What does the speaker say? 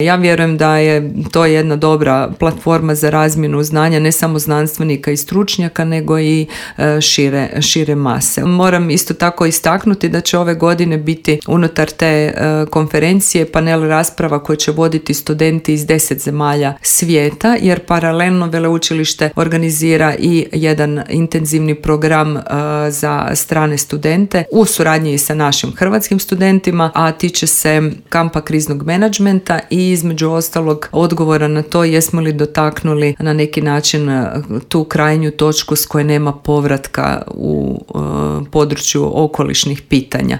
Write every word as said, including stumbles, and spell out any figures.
Ja vjerujem da je to jedna dobra platforma za razmjenu znanja, ne samo znanstvenika i stručnjaka, nego i šire, šire mase. Moram isto tako istaknuti da će ove godine biti unutar te konferencije panel rasprava koje će voditi studenti iz deset zemalja svijeta, jer paralelno veleučilište organizira i jedan intenzivni program za strane studente u suradnji sa našim hrvatskim studentima, a tiče se kampa kriznog menadžmenta i između ostalog odgovora na to jesmo li dotaknuli na neki način tu krajnju točku s koje nema povratka u području okolišnih pitanja.